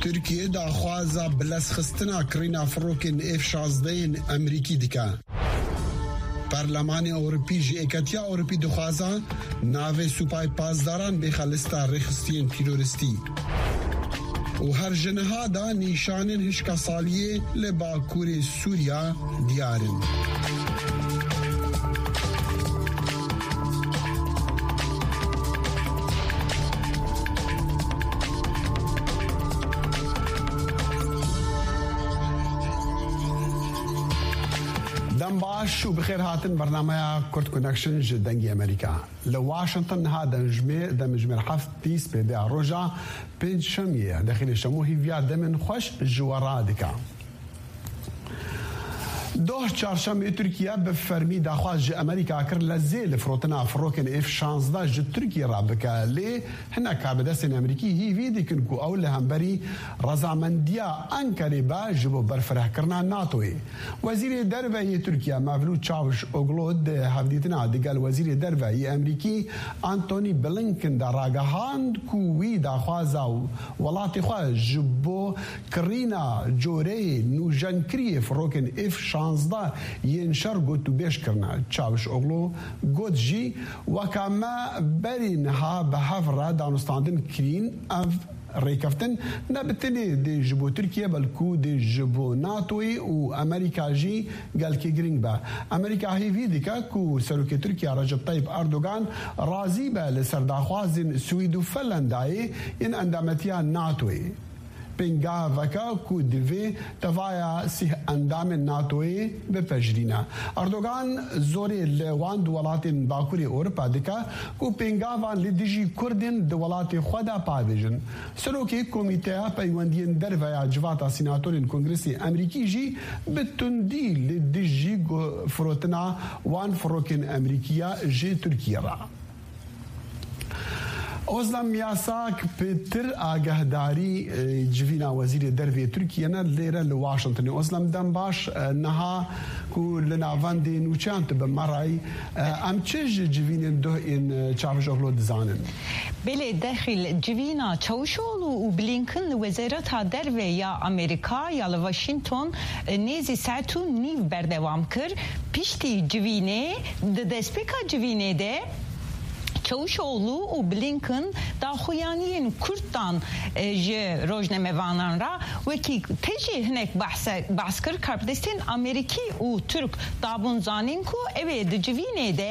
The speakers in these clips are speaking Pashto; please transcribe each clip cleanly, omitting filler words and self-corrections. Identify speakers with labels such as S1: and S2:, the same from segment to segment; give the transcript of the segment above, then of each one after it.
S1: ترکیه داخوازا بلسخستنا کرینا فروکن F-16 امریکی دکا. پارلمان اوروپی جی اکاتیا اوروپی دخوازا ناوی سوپای پازداران بخلستا رخصتین تیروریستی. و هر جنها دا نیشانن هشکا سالیه لباکور سوریا دیارن. باش وبخير هاتن برنامج كورت كونكشن جدنجي امريكا لواشنطن هذا دمجمر حفظ بيس بدا رجع بين شمية داخل الشموهي فيا دمن خوش جوارادكا دوه چهارشنبه ترکیه به فرمی داخواز امریکا کر لزیل فروتنا فروکن F-16 ج ترکیه را بکالی هنا کابدستن امریکی هی ویدی کن کو اول همبری رضامندیا انکاری با جبو برفره کرنا ناتوی وزیر دروی ترکیه مولود چاوش اوگلود هفدیتنا دیگل وزیر دروی امریکی آنتونی بلینکن در راگهاند کو وی داخوازا ولاتی خواه جبو کرینا جوری نوجنکری فروکن F-16 ينشر قد بيش كرنا تشاوش أغلو قد جي وكما برينها بحفرة دانستاندن كرين ريكفتن نبتلي دي جبو تركيا بلكو دي جبو ناتوي وأمريكا جي قال كي جرينج با أمريكا هي فيديكا كو سلوكي تركيا رجب طيب أردوغان رازي با لسرداخوازن سويد وفنلنداي إن أندامتيا ناتوي بنگاه وکا کو دوی توایا سه اندام ناتوی به پجرینا اردوغان زوری لوان دولاتین باکوری اروپا دکا کو بنگاه وان لدیجی کردن دولات خدا پاویجن سلوکی کمیته پیوندین در ویا جواتا سیناتورین کنگرسی امریکی جی بتندی لدیجی فروتنا وان فروکن امریکیا جی ترکیه را اوزلم یاساک پتر آگهداری جوینا وزیر دروی ترکیه نه لیره لواشنطن اوزلم دم باش نها کو لناوان دی نوچانت به مرای ام چه جوین دو این چاوش اغلو دزانن
S2: بله داخل جوینا چاوشولو و بلینکن وزارت دروی یا امریکا یا لواشنطن نیزی ساعتو نیو بردوام کر پیشتی جوینه دسپیکا جوینه ده Çavuşoğlu و بلینکن داخویانین کردان ج روزنامه‌وانان را وکی تجی هنک بحث کر کارپدستین امریکی و ترک دابون زانین کو اوه دجوینه ده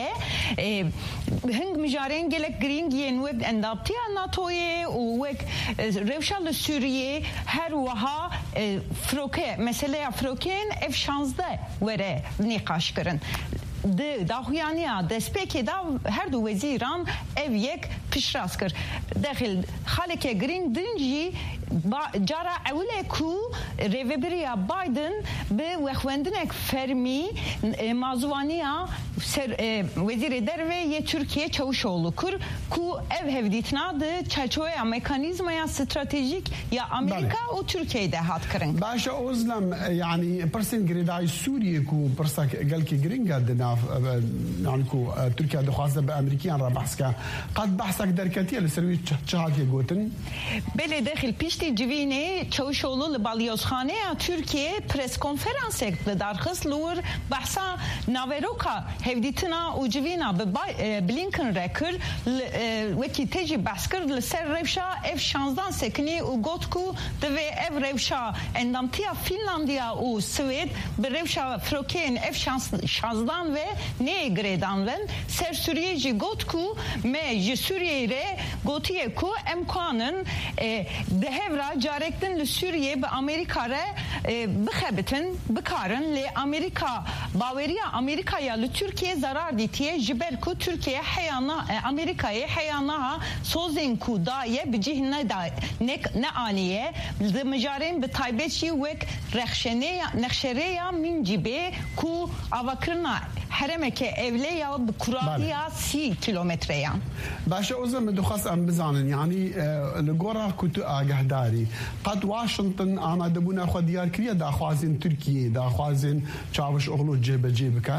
S2: هنگ مجارین گلک گرینگین وک اندابتیا ناتوی و وک روشال سوریه هر وها فروکه مثلا فروکین F-16 وره نقاش کرن داخویانیا دسپیکی دا هر دو وزیران ev یک پیشراست کرد داخل خالق گرین دنجی جارا اوله کو ریوبریا بایدن به وخوندنک فرمی مازوانیا وزیر دروی ترکیه چاوشoğlu kur ku ev hevditna de çerçeve mekanizmaya stratejik ya Amerika o Türkiye'de hat kırın.
S1: Başa ozlam yani persen gridai Suriye ku persak gelki gringa dena yani ku Türkiye dixwazda be Amerikan ra bahska qad bahsak derketiye لسروي çahatiye gotin.
S2: Bele daxil pişti civine çavuşoğlu li balyozxaneye Türkiye pres konferanse darxis lur bahsa naveroka hevditina u civina be Blinken rekir weki teji baskir li ser revşa F-16 sekini u gotku de ve ev revşa endamtiya Finlandiya u Swed be revşa froken F-16 ve ne gredan ven ser Suriyeji gotku me ji Suriye re gotiye ku emkanın dehevra carektin li Suriye be Amerika re bixebitin bikarın li Amerika baveriya Amerika'ya li Türkiye zarar ditiye jiber ku Türkiye heyana Amerika'ya heyana sozin ku daye bicihne da ne aniye li mejarin be taybetçi vek rexşereya min cibe ku avakrına heremeke evle ya kuraliya 30 kilometre
S1: باشه اوزم دخص ام بزانن يعني لغورا كنت آگهداری قد واشنطن آماده بونا خو دیار کریه دا خوازن ترکیه دا خوازن چاوش اغلو جێبەجێ بکە؟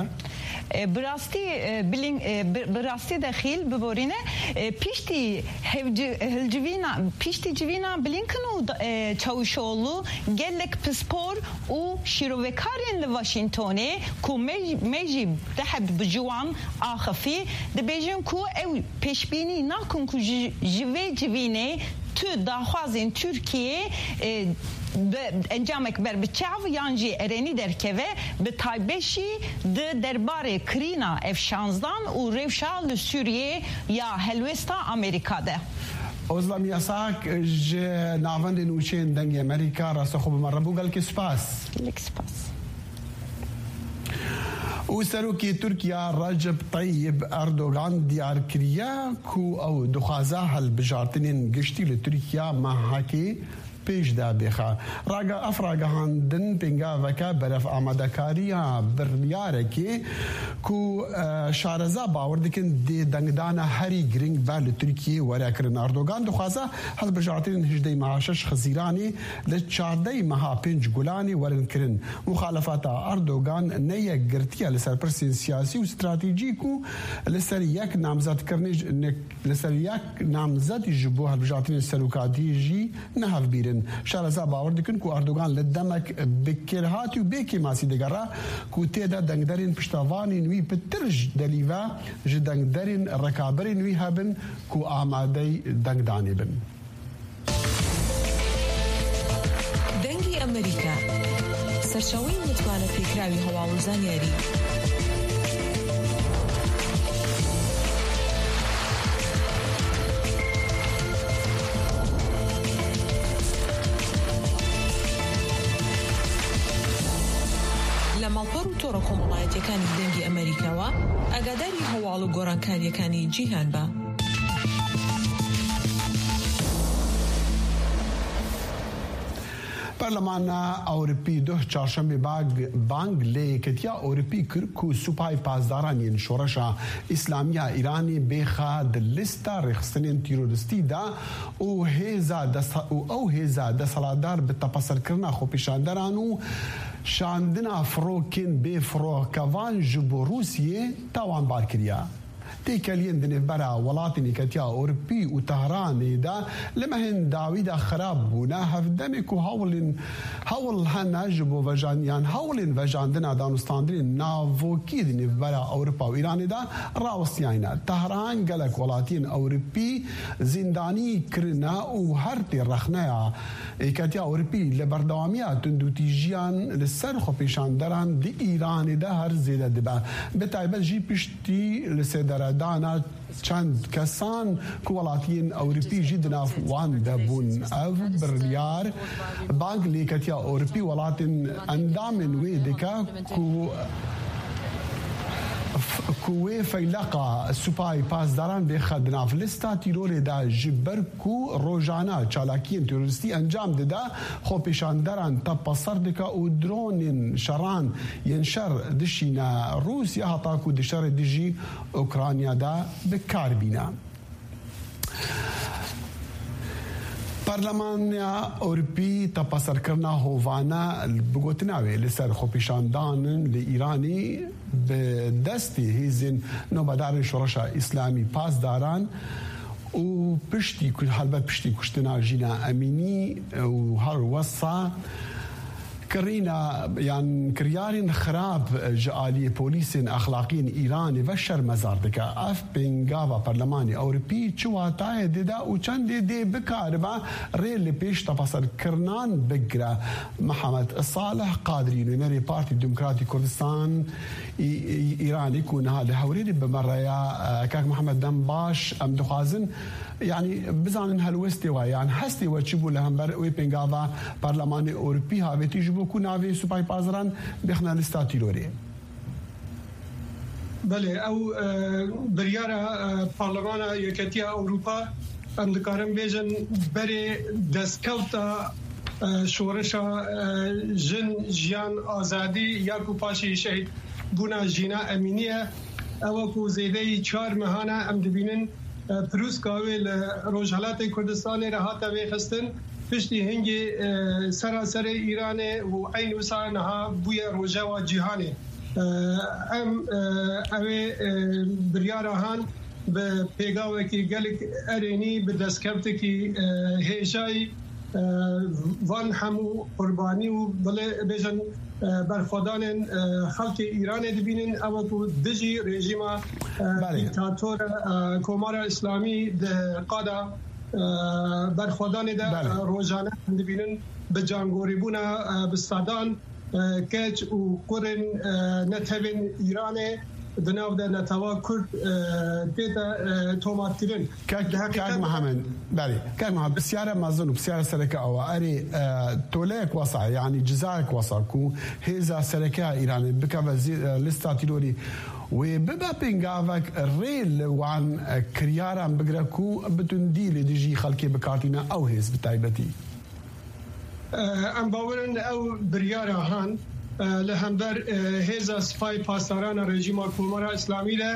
S2: براستی دخیل ببورینه پیشتی جوینا بلینکن و چاوشولو گلک پسپور و شیروکارین لواشنطونه کو میجی دهب بجوان آخفی دبیجن کو او پیشبینی نکن کو جوینه تو داخوازین ترکیه انجامک بر بچاو یانجی ارینی درکوه به تایبشی درباره کرینا F-16 و روشال سوریه یا هلوستا امریکاده
S1: اوزلام یاساک ناوند نوچین دنگ امریکا راست خوب مربو گل که سپاس و سروکی ترکیه رجب طیب اردوغان دیار کریا کو او دخوازه هل بجارتنین گشتی لترکیه محاکی پیش دا بخا افراگهاندن پنگا وکا برف آمادکاریا بریاره که کو شارزا باور دکن دی دنگدان هری گرینگ بر ترکیه وریا کرن اردوغان دخوازه هل بجارتین هجده معاشش خزیرانی لچارده مها پنج گلانی ورن کرن مخالفات اردوغان نیه گرتیه لسر پرسین سیاسی و استراتیجیکو لسر یک نامزد کرنیج لسر یک نامزد جبو هل بجارتین سروکاتی جی نهف بیرن شارزا باور دکن کو اردوغان لدمک بکرهاتی و بیکی ماسی دگره کو تیدا دنگدارین پشتاوانی نوی پترج دلیوه جه دنگدارین رکابری نوی هبن کو آماده دنگدانی بن
S3: دنگی امریکا سرچاوی متوانه پیکراوی هوالو زانیاری مالپەر و تۆڕە کۆمەڵایەتیەکانی دەنگی ئەمریکاوە ئاگاداری هەواڵ و گۆڕانکاریەکانی جیهان بە.
S1: پارلمان اوروپی ده چهارشنبه بانگ لیکتیا اوروپی کرکو سوپای پاسداران شورش اسلامی ایرانی بخا دلستا رخصتنین تیروریستی دا او هزا دسالادار به تپسر کرنا خو پیشاندرانو شاندنا فروکن به فروکوان جبو روسیه تاوان بار کریا تيكالين دنفبرا ولاتني كتيا أوروبي وطهران دا لما هن داويدا خراب بونا هفدمك وهول هنجبو وجان يعني هول وجان دنا دانستاندرين نافوكي دنفبرا أوروبا وإيران دا راوسيانا طهران قالك ولاتين أوروبي زنداني كرنا وهرتي رخنايا كتيا أوروبي لبردواميات تندو تيجيان للسرخو بيشان دران دي إيران دا هر زيادة دبا بتايبت جي بشتي لسيدرا دانا چند کسان کوالاتین اوروپی جدنا وان دبون او برلیار بانک لیکتیا اوروپی ولاتین اندامن ویدکا کوی فیلقا سوپای پاسداران به خدنا فلستا تیرور دا جبرکو روزانه چالاکین تروریستی انجام داده خو پیشانداران تپسر دکا و درون شران ینشر دشینا روسیا هتا کو دشر دجی اوکراینیا دا بکار بینا پارلمان اوروپی تپسر کرنا هوانا بگوتناوی لسر خوپیشاندان لإیرانی به دستی هیزن نوبدار شورش اسلامی پاس داران و پشتی حلبت پشتی کشتنا جینا امینی و هر وصا كرينا يعني كريارين خراب جالية بوليسين أخلاقيين إيراني وشر مزاردك أف بنجافا برلماني أوروبي شو هتاي ددا وشان دي بكاربا ريل بيش تفاصيل كرنان بقرا محمد الصالح قادري نمري بارتي ديمقراطي كردستان إيراني يكون هذا هوريني بمرة كاك محمد دمباش أم دخازن يعني بزانن هالوستوا يعني هستي وتشبو لهم بر بنجافا برلماني أوروبي هاوي تيجبو كوناوي سوباي بازران بخنا لستاتيلوري
S4: بله او بريارة برلمانا يكتيا أوروبا ام دكارم بيجن بري دسكوتا شورشا جن جيان آزادي ياكو باشي شهيد بونا جينا أمينية او كو زيدي 4 مهانا ام دبينن پروس کاوی روزحالات کردستان را تابع خستن پشتی هنگی سراسر ایران و عین وسانها بوی روزا و جهان ام اوی بریارهان به پیگاوی که گلک ارینی به دستکفت که هیجای وان همو قربانی و بله بیشن برخوادان خلق ایران دبینن اما تو دجی رژیم دیکتاتور کمار اسلامی قادا برخوادان ده روزانه دبینن به جانگوری بونا بستادان کچ و قرن نتبین ایران دناو ده نتوا کرد دیتا تومات کرن
S1: كاك محمد بله كاك محمد بسيارة مازن وبسيارة سركة أو أري توليك وصع يعني جزائك وصع كو هذا سركة إيران بكا لستاتيلوري وببا بينغافك الريل وعن كريارا بقرأكو بتندي لديجي خلقي بكارتينا أو هز بتايبتي
S4: ام باورن او بریار هان لهمبر هزا سپای پاسداران رژیم کمار اسلامی له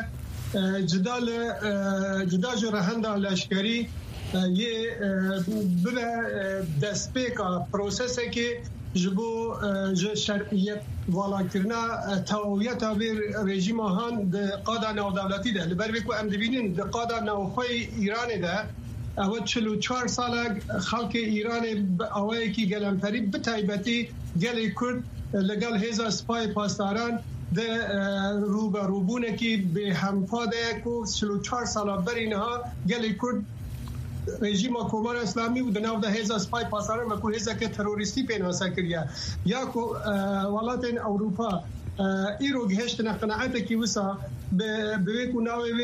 S4: جدا جو رهنده لشکری یه بله دستپیکا پروسسه که جبو شرعیت والا کرنا تاویت بر رژیم هان ده قادا نو دولتی ده لبر بکو ام دبینین ده قادا نوخوی ایران ده اول 44 سال خلق ایران اوایی که گلمپری بتایبتی گلی کرد لگل هزا سپای پاسداران ده روبونه که به همفاده کو 44 سال برینها گلی کرد رژیم کمار اسلامی و دناو ده هزا سپای پاسداران و کو هزا که تروریستی پیناسا کریه یا کو ولات اروپا ایرو گهشت نقناعت کی وسا به کو ناوی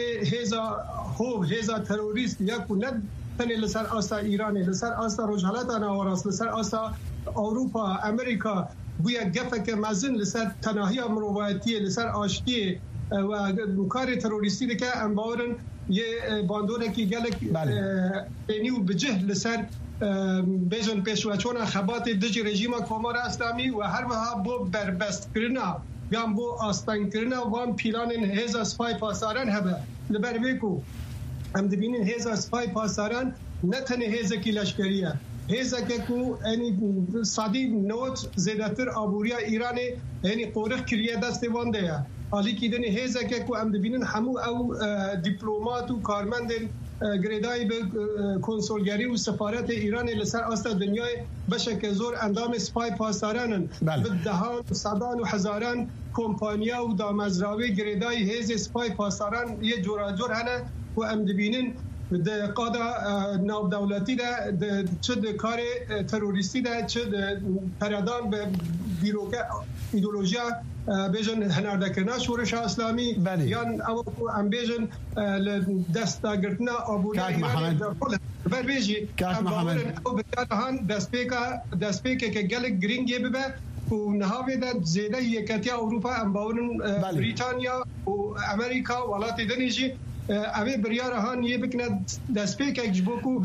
S4: هزا تروریست یا کو ند تنی لسر آستا ایرانی لسر آستا روجهالات ناوراس لسر آستا اروپا امریکا بویا گفک مزن لسر تناهی مروایتی لسر آشتی و کار تروریستی که امبارن یه باندونه که گلک بینیو بجه لسر بیجن پیشوچون خبات دج رژیم کمار اسلامی و هر وها بو بربست کرنا گام بو آستان کرنا وان پیلان هزا سپای پاسداران هبه لبر بیکو هم دبینین هزا سپای پاسداران نه تنه هزا کی لشکریه هزا که کو یعنی صدی نوت زیادتر آبوریا ایران یعنی قورخ کریه دست وانده حالی که دنی هزا که کو هم دبینین همو او دیپلمات و کارمند گریدای به کنسولگری و سفارت ایران لسر آستا دنیای بشک زور اندام سپای پاسدارانن به دهان صدان و هزاران کمپانیا و دامزراوی گریدای هز سپای پاسداران یه جور هنه و ام دبینن ده قادا ناب دولتی ده چه ده کار تروریستی ده چه ده پردان به بیروکه ایدولوژیا بیشن هنردکرنا شورش اسلامی یان او ام بیشن دستگرتنا آبوری ایران بر بیشی ام باورن او بکارهان دستپیکه که گلک گرینگی ببه و نهاوی ده زیده یکتی اروپا ام باورن بریتانیا و امریکا ولات دنیجی اوی بریارهان یه بکنه دستپیک اجبوکو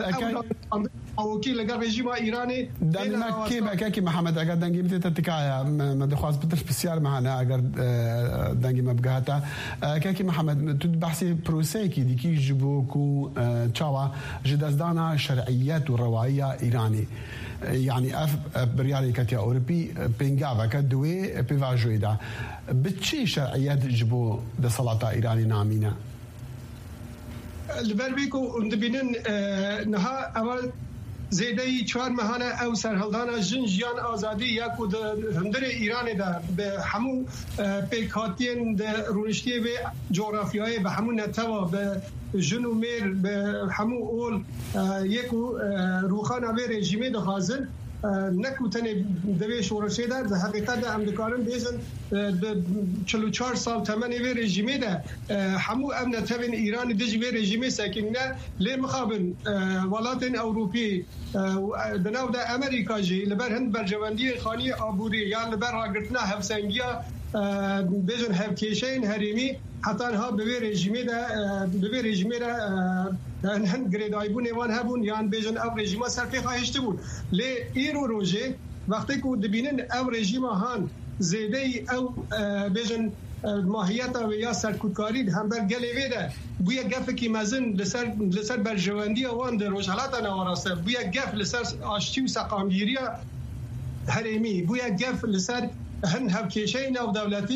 S4: او کی لگر رژیم ایرانی
S1: دنما کی بکه محمد اگر دنگی بده تتکا مدخواز بدرش بسیار معنا اگر دنگی مبگاتا کی محمد تو بحثی پروسه کی دیکی جبوکو چاوا جدازدانا شرعیات و روایه ایرانی يعني بريالي كاتيا أوروبي بينجافا كدوي بيفاجويدا بتشي شرعيات جبو ده صلاة إيراني نامينا
S4: البربيكو اندبينن نها أول زیدی 4 ماهانه او سرهلدان جنجیان آزادی یا کو هندر ایران ده به همون پیکاتین ده رونشتی به جغرافیای به همون نتوا به جنومیر به همون اول یکو روخانه به رژیمه ده حاضر نکوتنی دوی شورشی ده حقیقت ده امریکایان بیزن 44 سال تمنی به رژیمه ده همو امنیت بین ایران دیجی به رژیمه ساکنه لی مخابن ولات اروپی بناو ده امریکا جی لبر هند برجواندی خانی آبوری یا لبر راگرتنا هفسنگیا بیزن هفکیشین هریمی حتی ها به رژیمه ده هند گریدای بون ایوان هبون یان بیجن او رژیما سرفی خواهشته بود لی ایرو روژه وقتی که دبینن او رژیما هان زیده او بیجن ماهیت و یا سرکوتکاری هم بر گلی ویده بویا گفه که مزن لسر برجواندی اوان در روشحالات نواراسته بویا گف لسر آشتی و سقامگیری هریمی بویا گف لسر هن هفکیشه نو دولتی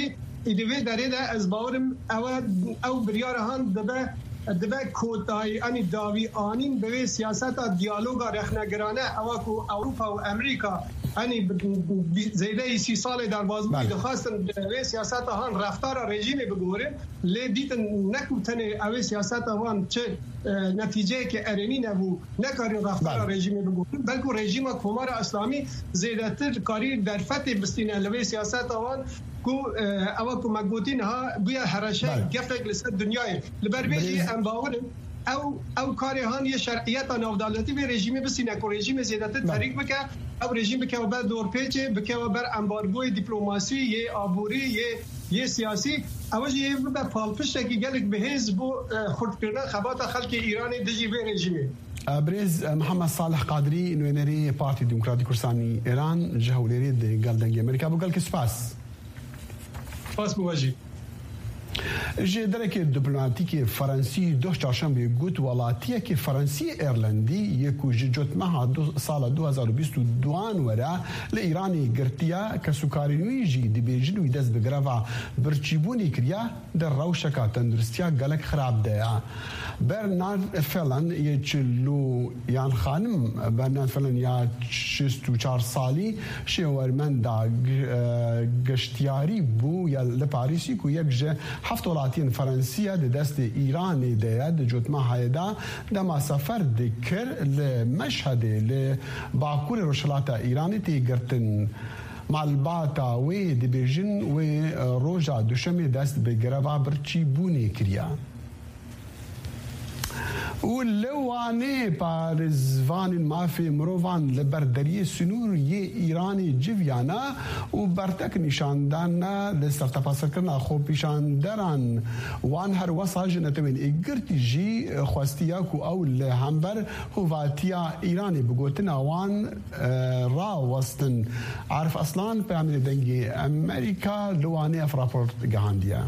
S4: ایدوی داره ده از باورم او بریارهان دبه کوتای انی داوی آنین به سیاست دیالوگا رخنگرانه اواکو اروپا و امریکا انی زیده 30 سال در بازمونی دخواستن به سیاست هان رفتار رژیم بگوره لی دیتن نکوتن اوی سیاست هان چه نتیجه که ارنی نبو نکاری رفتار رژیم بگوره بلکه رژیم کمار اسلامی زیده تر کاری در فتح بستینه لوی سیاست هان کو اواکو مگوتین ها بیا هرشه گفت لسه دنیای لبر بیجی انباورم او کاری هان یه شرعیت نافدالتی به رژیم بسینه که رژیم زیادت تحریک بکه او رژیم بکه و بر دور پیچه بکه و بر امبارگوی دیپلماسی یه آبوری یه سیاسی اوج یه به پالپشت که گلک به حزب خرد کردن خبات خلق ایران دجی به رژیمه
S1: برز محمد صالح قادری نوینری پارتی دموکراتی کردستانی ایران جهولری دنگ امریکا بو گل سپاس
S4: پاس بواجی
S1: جدرك الدبلوماتيكي فرنسي دوش چهارشنبه گوت ولاتیه که فرنسي ایرلندی یکو جوت مها سال 2022 ورا لإيراني گرتیا کسوکارینوی جی دبیجن و دست بگروا برچیبونی کریا در روشکا تندرستیا گلک خراب ده برنارد فلن یچلو یان خانم برنارد فلن یا 64 سالی شورمن دا گشتیاری بو یا لپاریسی کو یک جه هفت ولاتین فرانسیه د دست ایران ده د جوتما هایدا دما سفر دکر لمشهد لباکور روشلاتا ایرانی تی گرتن مالباتا و د بیژن و روجا دوشمی دست به گروا برچی بونی کریا ولوانه پارزوان مافی مروان لبردری سنور یه ایرانی جویانا و برتک نشاندان لسترتپا سرکرنا خوب پیشاندران وان هر وصا جنتوین اگرتی جی خواستیا کو اول همبر هواتیا ایرانی بگوتنا وان را وستن عارف اصلان پیامل دنگی امریکا لوانه افراپورت گهاندیا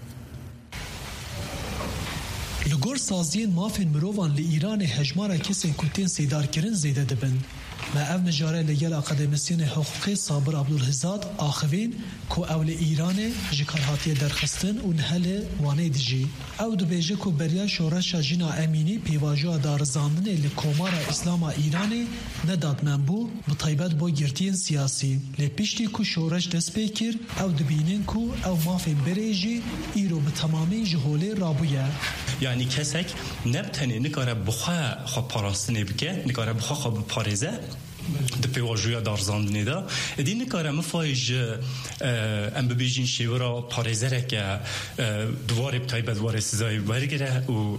S5: لگور سازین مافین مروان لی ایران هجمارا کسین کتین سیدار کرن زیده دبن. ما او نجاره لیل اکادمیسین حقوقی صابر عبدالهزاد آخوین کو اول ایران جکارهاتی درخستن و نهل وانه دیجی. او دو بیجه کو بریا شورش جینا امینی پیواجو دارزاندن لکومارا اسلام ایرانی نداد منبو بطیبت با گرتین سیاسی. لپیشتی کو شورش دست بکر او دبینین کو او مافین بریجی ایرو به تمامی جهوله رابویه.
S6: یعنی کسک نبتنه نکاره بخواه خواه پاراستنه بکه نکاره بخواه خواه پارزه د پیواژویا دارزاندنی دا دی نکاره مفایج ام ببیجین شیورا پارزره که دوار ابتای بدوار سزای برگره و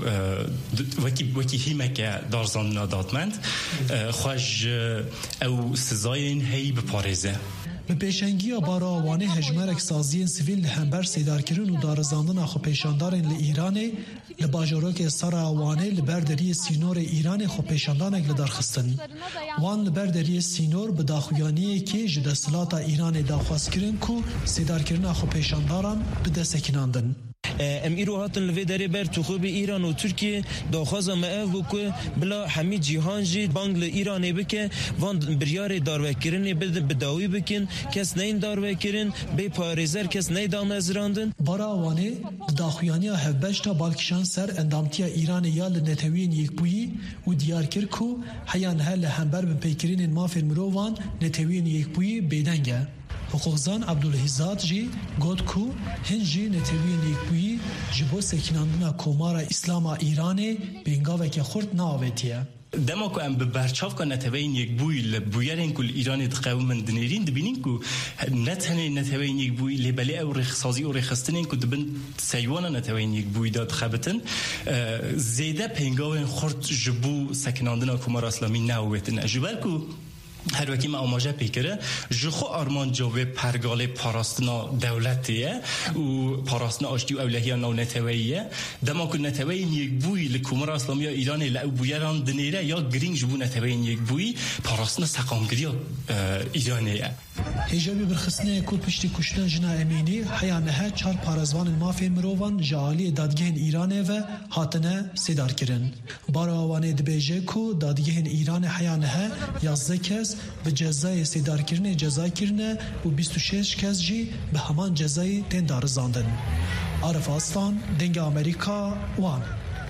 S6: وکی هیمه که دارزاندنا دادمند خوش او سزای این هی بپارزه
S5: به پیشنگی بارا وانه هجمرک سازین سیویل همبر سیدار کرن و دارزاندن خو پیشاندارن ل ایران لباجوروک سرا وانه لبردری سینور ایران خو پیشاندانک لدارخستن وان لبردری سینور به داخویانی که جد سلاطا ایران داخواست کرن کو سیدار کرن خو پیشانداران به دستکناندن
S7: ام ایرو هاتن لوی داره بر تو خوب ایران و ترکیه داخوازا معه که بلا همه جیهان جی بانگ ایرانی بکن وان بریار داروکرین بداوی بکن کس نین داروکرین بی پارزر کس نیدان ازراندن
S5: برا وانه داخویانی هفبشتا بالکشان سر اندامتیا ایران یا لنتوین یک بویی و دیار کر کو حیان هل همبر به پیکرین مافین مروان نتوین یک بویی بیدنگه حقوقزان عبدالهزاد جی گود کو هنجی نتوین یک بویی جبو سکناندنا کومارا اسلام ایرانی بینگاوه که خورد ناویتیه
S6: دما کو ام برچاف کنه نتوین یک بوی لبویرین کل ایران دقیق من دنیرین دبینین کو نتنه نتوین یک بوی لبلی او رخصازی او رخصتنین کو دبن سیوانا نتوین یک بوی داد خبتن زیده پینگاوین خورد جبو سکناندنا کومارا اسلامی ناویتن جبر کو هر وکی ما آماجه پیکره جخو آرمان جوه پرگاله پاراستنا دولتیه و پاراستنا آشتی و اولهی ناو نتویه دما که نتوین یک بوی لکومر اسلامی ایران لعو بویران دنیره یا گرینگ جبو نتوین یک بوی پاراستنا سقامگری ایرانیه
S5: هجابی برخصنه کو پشتی کشتن جنا امینی حیانه چار پارزوان مافی مروان جالی دادگهن ایرانه و هاتنه سیدار کرن بارا آوانه دبیجه کو دادگهن ایران حیانه 11 کس کس به جزای سیدارکردن جزای کردن و 26 کس جی به همان جزای تن دارزاندن. عارف آستان دنگ امریکا وان.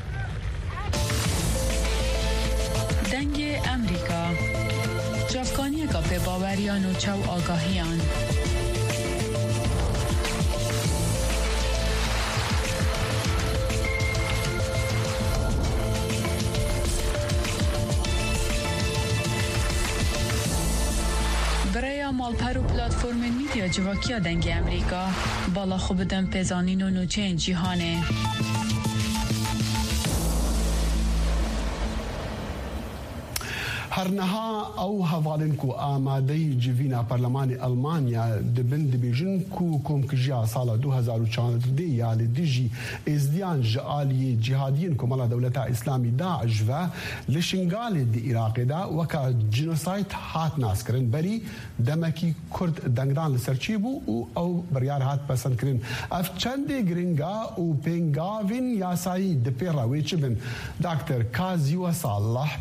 S8: دنگ امریکا جافکانی که به باوریان و چو آگاهیان برای مالپر و پلاتفورم میدیا جواکیا دنگ امریکا بالا خوب دم پزانین و نوچه جیهانه.
S1: هرنها او هفالنكو آمادي جيفينا برلمان ألمانيا دبن دبيجنكو كوم كجيا سالة 2014 يالي ديجي ازديان جالي جهاديين كمالا دولتا إسلامي داعش و لشنغالي دي إراقي دا وكا جنوسايت هات ناسكرن بري دمكي كرد دنگدان لسرچيبو او بريار هات پسند کرن اف چنده گرنگا و پنگاوين ياساي دپيرا ويچبن دكتور كازيو صالح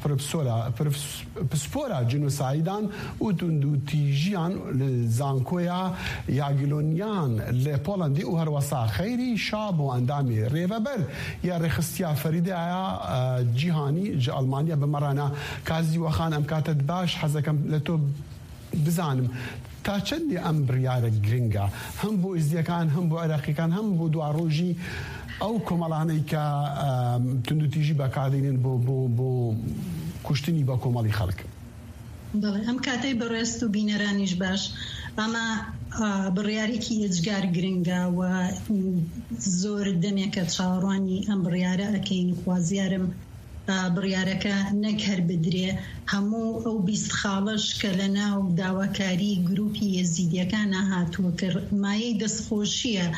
S1: پسپورا جنوسایدان و تندوتیجیان لزانکویا یاگلونیان لپولندی و هر وسا خیری شاب و اندامی ریوبر یا رخصتیا فریده آیا جیهانی جا آلمانیا بمرانا کازی و خان امکاتت باش حزکم لتو بزانم تا چندی ام بریار گرنگا هم بو ازدیکان هم بو عراقیکان هم بو دواروجی او کمالانی که تندوتیجی بکادینین بو کشتنی با کمالی خلق.
S9: بله ام کاتی برست و بینرانیش باش اما بریاری کی اجگار گرنگا و زور دمی که چاروانی ام بریاره اکین خوازیارم بریاره که نگهر بدره همو او بیست خالش که لنا و داواکاری گروپی یزیدی که نهات و کر مایه دست خوشیه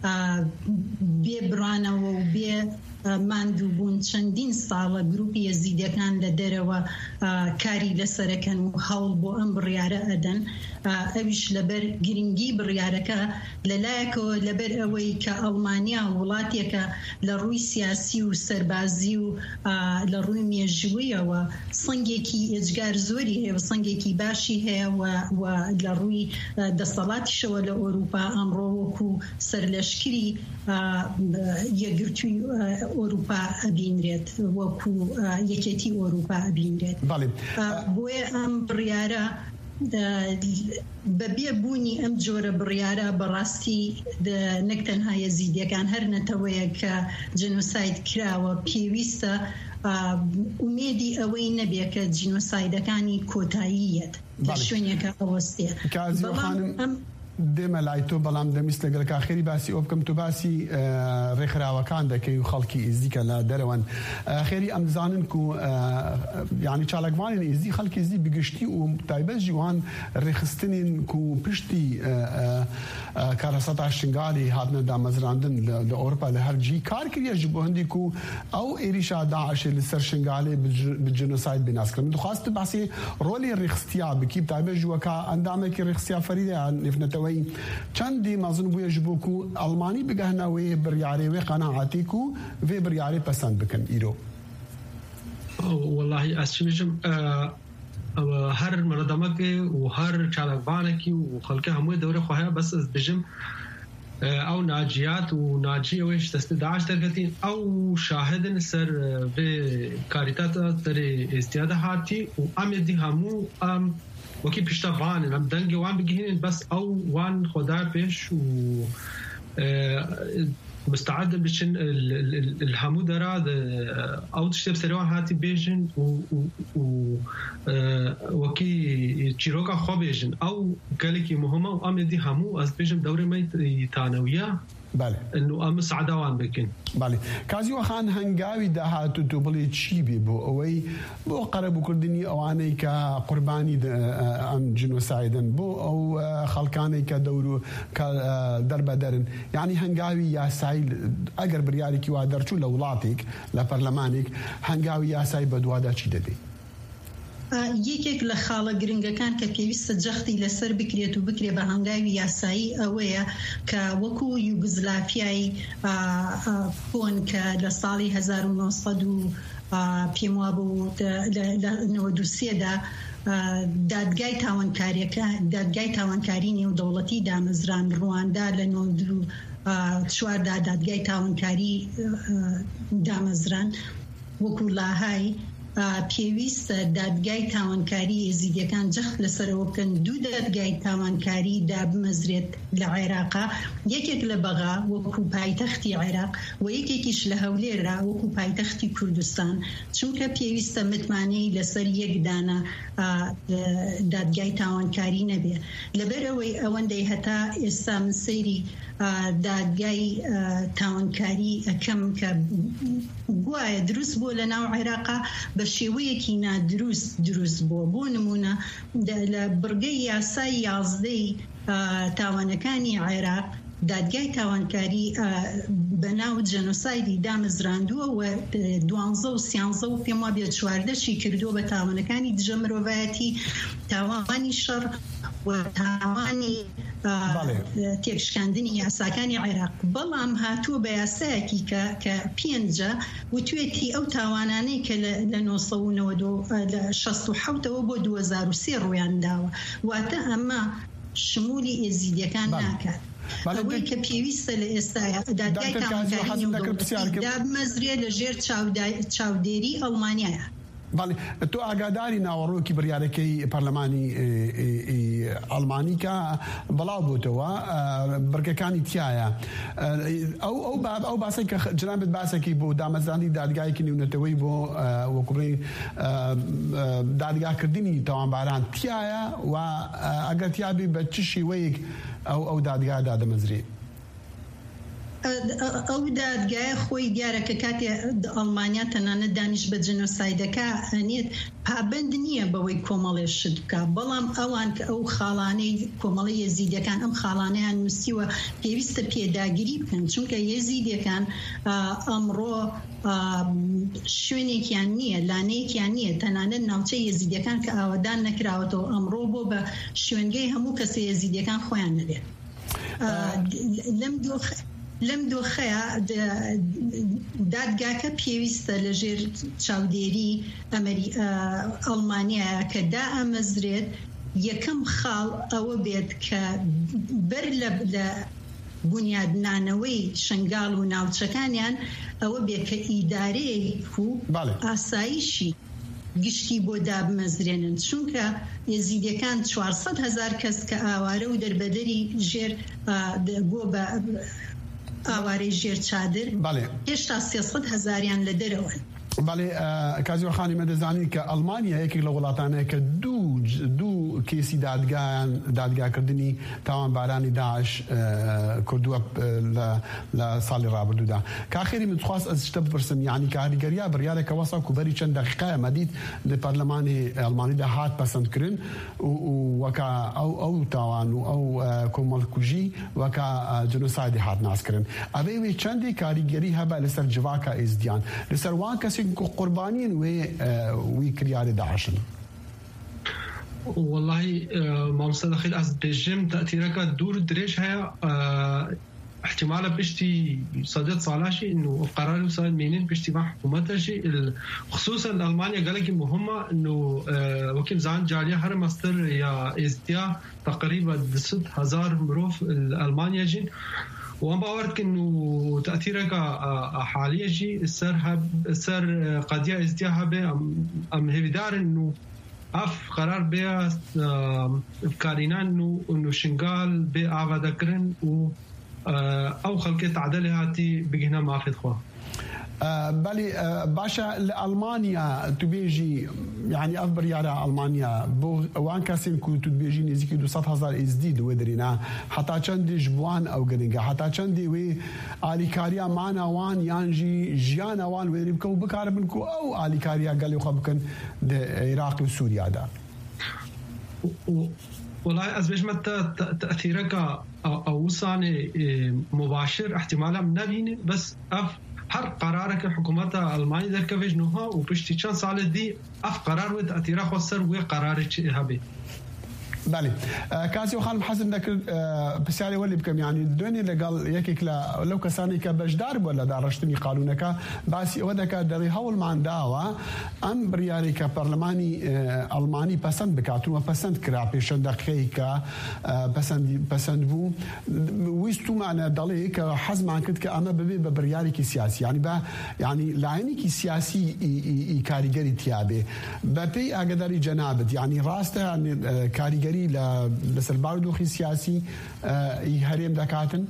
S9: بێ برانەوە و بێ ماندوو بوون چەندین ساڵە گروپی یەزیدەکان لە دەرەوە کاری لەسەرەکەن و هەوڵ بۆ ئەم بڕیارە ئەدەن ئەویش لەبەر گرنگی بڕیارەکە لەلایەکەوە لەبەر ئەوەی کە ئەڵمانیا وڵاتێکە لە ڕووی سیاسی و سەربازی و لە ڕووی مێژوویەوە سەنگێکی ئێجگار زۆری هەیە و سەنگێکی باشی هەیە و لە ڕووی دەسەڵاتیشەوە لە ئۆروپا ئەمڕۆ وەکو سەرلەشکری یەکگرتووی ئۆروپا ئەبینرێت وەکو یەکێتی ئۆروپا ئەبینرێت بۆیە ئەم بڕیارە بەبێ بوونی ئەم جۆرە بڕیارە بەڕاستی نەک تەنها یەزیدیەکان هەر نەتەوەیە کە جنۆساید کراوە پێویستە ئومێدی ئەوەی نەبێ کە جنۆسایدەکانی کۆتاییەت لە شوێنێکە ئەوەستێ
S1: دێمە لای تۆ بەڵام دەمیست لەگەڵ کاخێری باسی ئەو بکەم تو باسی ڕێکخراوەکان دەکەی و خەڵکی ئیزیکە لە دەرەوەن خێری ئەم زانن و یعنی چالاکوانین ئیزی خەڵکی ئیزی بگشتی و تایبەت جیوان ڕێخستنین و پشتی کارەسەتا شنگالی هاتنە دامەزراندن لە ئەوروپا لە هەرجی کار کردیە ji بۆ هەندێک و ئەو ئێریشا داعشێ لەسەر شنگالێ بجنۆساید بیناسکردن دخواست باسی ڕۆلی ڕێخستیا بکی تایبەت جووەکە ئەندامێکی ڕێخستیا فەریدە نێفنەتەوە چندی مازن بوی جبوکو آلمانی بگهنا وی بریاری و قناعتی کو و بریاری پسند بکن ایرو.
S4: والله اسمشم هر مردمه که و هر چالبانه که و خلقه همه دوره خواهی بس از بجم او ناجیات و ناجی ویش دست داعش درگتین او شاهدن سر به کاریتات در استیاده هاتی و امیدی همو وكي بيشتا وان لم دنجي وان بيجيهن بس او وان خدا بيش و مستعد بشن الحمودرا او تشتب سريوان هاتي بيجن و وكي تشيروكا خو بيجن او قالكي مهمه وامدي همو از بيجن دوري ما يتانويا
S1: بله
S4: انه ام سعدوان بكن
S1: بله كازيو خان هنگاوي دهات دوبلي تشيبي بو اوي بو قربو كردني اواني كا قرباني ام جنوسايدن بو او خلقاني كا دورو كا دربا درن يعني هنگاوي يا سايل اگر برياري كي وادرچو لولاتيك لا برلمانيك هنگاوي يا ساي بدوادا چي ددي
S9: یەکێک لە خاڵە گرنگەکان کە پێویستە جەختی لەسەر بکرێت و بکرێ بە هەنگاوی یاسایی ئەوەیە کە وەکو یوگزلافیای کۆن کە لە ساڵی 1900 پێم وابوو لە 93دا دادگای تاوانکاری نێودەوڵەتی دامەزران ڕواندا لە 94دا دادگای تاوانکاری دامەزران وەکو لاهای پێویستە دادگای تاوانکاری ێزیدیەکان جەخت لەسەرەوە بکەن دوو دادگای تاوانکاری دابمەزرێت لە عێراقا یەکێک لە بەغا وەکو پایتەختی عێراق و یەکێکیش لە هەولێرا وەکو پایتەختی کوردستان چونکە پێویستە متمانەی لەسەر یەکدانە دادگای تاوانکاری نەبێ لەبەرەوەی ئەوەندەی هەتا ئێستا من سەیری دادگای تاوانکاری ئەکەم کە گوایە دروست بۆ لە ناو عێراقا بە شێوەیەکی نادروست بۆ نمونە لە بڕگەی یاسای 11 تاوانەکانی عێراق دادگای تاوانکاری بەناو جەنۆسایدی دامەزراندووە و 12 و 13 و پێم وابێت 14شی کردووە بە تاوانەکانی دژە مرۆڤایەتی تاوانی شەڕ و تاوانی تێکشکاندنی یاساکانی عێراق بەڵام هاتووە بە یاسایەکی کە پێنجە وتوێتی ئەو تاوانانەی کە لە 1967ەوە بۆ 2003 ڕوویان داوە واتە ئەمە شمولی ئێزیدیەکان ناکات ئەوەی کە پێویستە لە ئێستاە دادگای تاوانکاری دابمەزرێ لە ژێر چاودێری ئەڵمانیایە.
S1: بەڵێ تۆ ئاگاداری ناوەڕۆکی بڕیارەکەی پەرلەمانی ئەڵمانی کە بەڵاو بووتەوە بڕگەکانی تایە ئەو باسی کە جنابێت باسێکی بۆ دامەزرانی دادگایەکی نێونەتەوەی بۆ وەکوڕێی دادگاکردنی تاوانباران تایە و ئەگەر تیابی بە چ شێوەیەک ئەو دادگا دادەمەزرێ
S9: ئەو دادگایە خۆی دیارە کە کاتێ ئەڵمانیا تەنانەت دانیش بە جنۆسایدەکە ئەنێت پابند نییە بەوەی کۆمەڵێ شت بکە بەڵام ئەوان کە ئەو خاڵانەی کۆمەڵی یێزیدیەکان ئەم خاڵانەیان نووسیوە پێویستە پێداگیری بکەن چونکە یێزیدیەکان ئەمڕۆ شوێنێکیان نییە لانەیەکیان نییە تەنانەت ناوچە یێزیدیەکان کە ئاوادان نەکراوەتەوە ئەمڕۆ بۆ بە شوێنگەی هەموو کەسە یێزیدیەکان خۆیان نەبێت لەم دۆخەیە دادگاکە پێویستە لە ژێر چاودێری ئەڵمانیایە کە دائەمەزرێت یەکەم خاڵ ئەوە بێت کە بەر لە بنیادنانەوەی شنگاڵ و ناوچەکانیان ئەوە بێت کە ئیدارەیەک و ئاسایشی گشتی بۆ دابمەزرێنن چونکە یێزیدیەکان 400,000 کەس کە ئاوارە و دەربەدەری ژێر بۆ بە ئاوارەی ژێر چادر هێشتا 300,000یان لە دەرەوەن.
S1: بەڵێ کازیۆخانی مەدەزانی کە ئەڵمانیا یەکێک لە وڵاتانەیە کە دوو کێسی دادگاکردنی تاوانبارانی داعش کردووە لە ساڵی ڕابردوودا کاخێری من خواست ئەس شتە بپرسم یعنی کاریگەریە بڕیارێکە وەسا کوبەری چەند دەقیقایە مەدید لە پەرلەمانی ئەڵمانیدا هات پەسەندکردن وەکە ئەو تاوان و ئەو کۆمەڵکوژی وەکە جنۆسایدی هات ناسکردن ئەبێ وێ چەندی کاریگەری هەبە لەسەر جواکە ئێزدیان لەسەر وان کەسێک قوربانین وی کریاری داعشن.
S4: والله مامۆستا دەخیل ئەس بێژم تەأتیرەکە دوور درێژ هەیە احتمالا پشتی سەدەت ساڵاشی إنه قرار وصل مينين پشتی مع حكومتشي خصوصا ألمانيا قالك مهمة إنه وكيل زعان جالية هر مستر يا إزديا تقريبا 10,000 مروف ألمانيا جين وأنا باورك إنه تأثيرك حاليا جي السر قضية ازدياها به أم هيدار إنه أف قرار بها كارينان إنه شنغال بأعوى ذكرن و أو خلقت عدالة هاتي بجهنا ما في خوا.
S1: بله باشا ألمانيا تبيجي يعني أكبر يارا ألمانيا بو وان كاسين كو تبيجي نزيكي 200,000 إزديد ودرينا حتى چندي جبوان أو قرنجا حتى چندي وي آليكاريا معنا وان يانجي جيانا وان ودريبكو بكاربنكو أو آليكاريا قال يخبكن العراق وسوريا دا.
S4: والله أزبش متى تأثيرك أو وصاني مباشر احتمالا نبين بس هر قرارك حكومتها ألمانيا در كفيج نوها وبشتي كان سال دي أف قرار ود أتيرا خسر وقرارك هبي.
S1: بله کاسی خانم حسن دکر بسیاری ولی بکم یعنی دنی لقال یکیک لو کسانی که بجدار ولا دارشتنی قانون که باسی وده که دری هول مان داوا ام بریاری که پارلمانی آلمانی پسند بکاتون و پسند کرا پیشن دقیقی که پسند بو ویستو معنا دلی که حزم عن کد که اما ببی بریاری کی سیاسی یعنی لعنی کی سیاسی کاریگری تیابه بپی اقداری جنابت یعنی راسته یعنی کاریگری لسر باردوخي سياسي يهريم دكاتن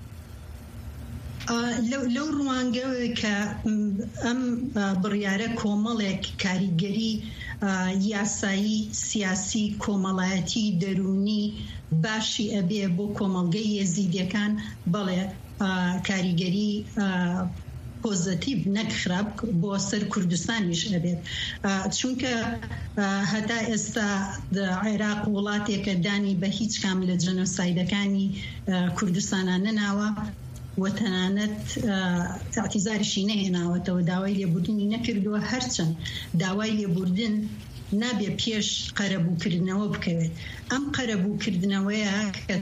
S9: لو روانگه که بریاره کومالک کاریگری یاسایی سیاسی کومالایتی درونی باشی ابی بو کومالگه یزیدیکان بله کاریگری پوزیتیو نکخراب با سر کردستانیش ابد چونکه حتی استا عراق ولاتی که دانی به هیچ کامل جنوسایدکانی کردستان نناوا و تنانت اعتزارشی نهناوا تو داوای لیبوردنی نکردو هرچند داوای لیبوردن نبی پیش قربو کردنەوە بکەوێت ئەم قربو کردنەوەیە کە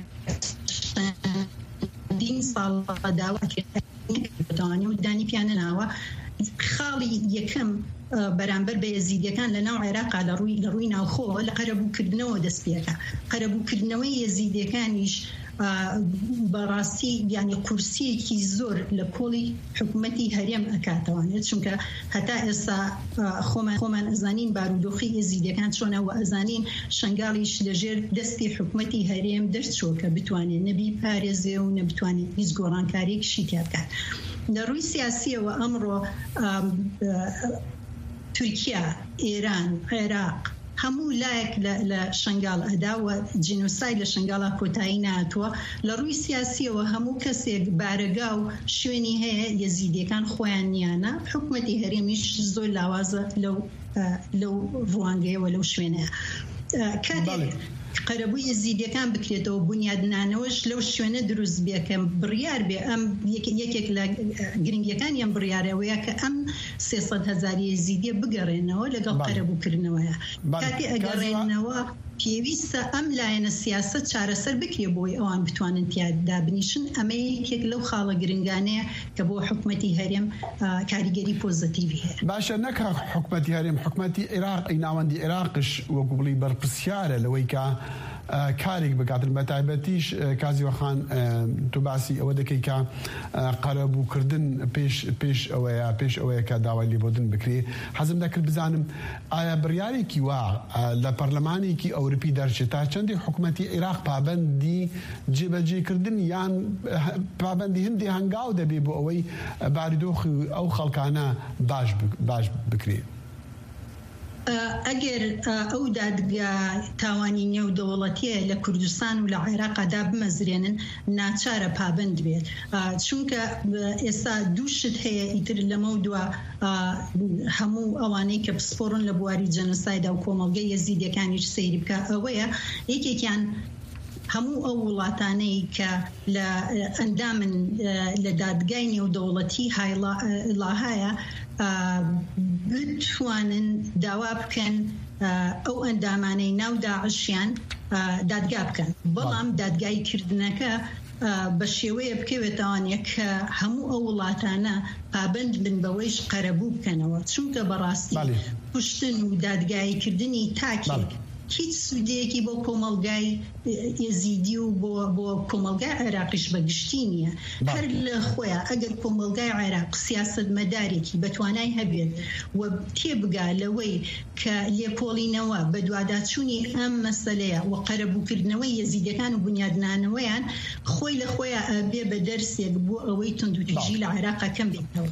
S9: دین ساڵ داوای و دانی پیانە ناوە خاڵی یەکەم بەرامبەر بە یەزیدیەکان لە ناو عێراقا لە ڕووی ناوخۆ لە قەرەبووکردنەوە دەست پێکە قەرەبووکردنەوەی یەزیدیەکانیش بەڕاستی یعنی قورسیەکی زۆر لە کۆڵی حکوومەتی هەرێم ئەکاتەوانێت چونکە هەتا ئێستا خۆمان ئەزانین بارودۆخی یەزیدیەکان چۆنە و ئەزانین شنگاڵیش لەژێر دەستی حکوومەتی هەرێم دەرچۆ کە بتوانێت نەبی پارێزێ و نەبتوانێت هیچ گۆڕانکاریەکشی تیا بکات. لە ڕووی سیاسیەوە ئەمڕۆ تورکیا، ئێران، عێراق هەموو لایەک لە شنگاڵ ئەدا و جینۆساید لە شنگاڵا کۆتایی نهاتووە. لە ڕووی سیاسیەوە هەموو کەسێک بارەگا و شوێنی هەیە یەزیدیەکان خۆیان نیانە، حکوومەتی هەرێمیش زۆر لاوازە لەو ڕوانگەیەوە لەو شوێنەیە. کاتێک قەرەبووی یەزیدیەکان بکرێتەوە بنیادنانەوەش لەو شوێنە دروست بێکەم بڕیار بێ ئەم یەکێک لە گرنگیەکانی ئەم بڕیارەوەیە کە ئەم 300,000 یەزیدیە بگەڕێنەوە لەگەڵ قەرەبووکردنەوەیە. کاتی ئەگەڕێنەوە پێویستە ئەم لایەنە سیاسەت چارەسەر بکرێ بۆی ئەوان بتوانن تیادا بنیشن. ئەمە یەکێک لەو خاڵە گرنگانەیە کە بۆ حکوومەتی هەرێم کاریگەری پۆزیتیڤی هەیە.
S1: باشە نەکە حکوومەتی هەرێم، حکوومەتی عێراقی ناوەندی عێراقش وەکو بڵی بەرپرسیارە لەوەی کە کارێک بکاتن بە تایبەتیش کازیوەخان تو باسی ئەوە دەکەی کە قەرەبووکردن پێش ئەوەیە کە داوای لێبوردن بکرێ. حەزم دەکرد بزانم ئایا بڕیارێکی وا لە پەرلەمانێکی ئەوروپی دەرچێت تا چەندی حکوومەتی عێراق پابەندی جێبەجێکردن یان پابەندی هەندی هەنگاو دەبێ بۆ ئەوەی بارودۆخی ئەو خەڵکانە باش بکرێ؟
S9: ئەگەر ئەو دادگا تاوانی نێودەوڵەتیە لە کوردستان و لە عێراقدا بمەزرێنن ناچارە پابند بێت، چونکە ئێستا دووشت هەیە ئیتر لەمە دووە هەموو ئەوانەی کە پسپۆڕن لە بواری جەنۆسایدا و کۆمەڵگەی یەزیدیەکانیش سەیری بکە. ئەوەیە یەکێکیان هەموو ئەو وڵاتانەی کە لە ئەندامن لە دادگای نێودەوڵەتی هایڵاهایە بتوانن داوا بکەن ئەو ئەندامانەی ناو داعشیان دادگا بکەن، بەڵام دادگای کردنەکە بە شێوەیە بکەوێتەوانێک کە هەموو ئەو وڵاتانە پابند بن بەوەیش قەرەبوو بکەنەوە، چونکە بەڕاستی کوشتن و دادگایکردنی تاکێک هیچ سوودەیەکی بۆ کۆمەڵگای یەزیدی و بۆ کۆمەڵگای عێراقیش بەگشتی نییە. هەر لە خۆیان ئەگەر کۆمەڵگای عێراق سیاسەتمەدارێکی بەتوانای هەبێت و تێبگا لەوەی کە لێکۆڵینەوە بە دوواداچوونی ئەم مەسەلەیە و قەرەبووکردنەوەی یەزیدیەکان و بنیادنانەوەیان خۆی لە خۆیان ئەبێ بە دەرسێک بۆ ئەوەی توندوتیژی لە عێراقا کەم بێتەوە.